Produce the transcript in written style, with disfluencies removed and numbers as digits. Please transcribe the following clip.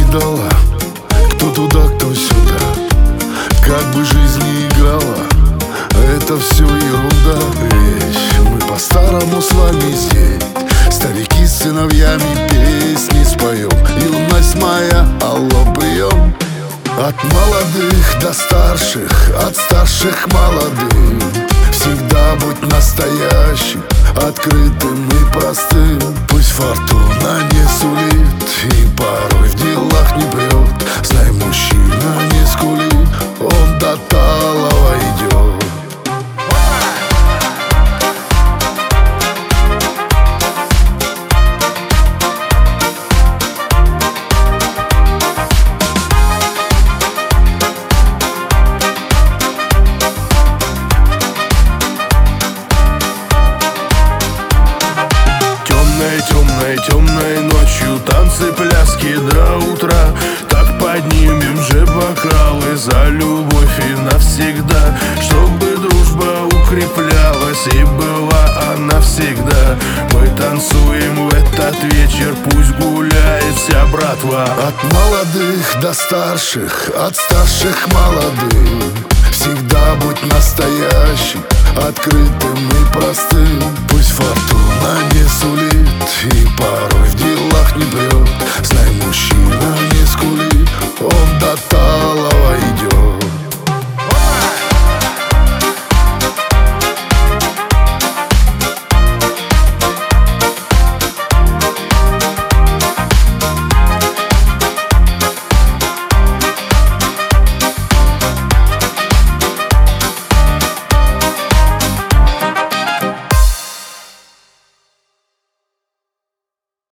ждала, кто туда, кто сюда. Как бы жизнь ни играла, это все ерунда. Ведь мы по-старому с вами здесь, старики с сыновьями песни споем. Юность моя, алло, прием. От молодых до старших, от старших к молодым. Всегда будь настоящим, открытым и простым. Пусть фортуна не сулит и порой в делах не прет. Знай, мужчина не скулит, он до талого идет. Темной ночью танцы, пляски до утра. Так поднимем же бокалы за любовь и навсегда, чтобы дружба укреплялась и была она всегда. Мы танцуем в этот вечер, пусть гуляет вся братва. От молодых до старших, от старших к молодым. Всегда будь настоящим, открытым и простым. Пусть фортуна не сулит и порой в делах не прет. Знай, мужчина не скулит, он до того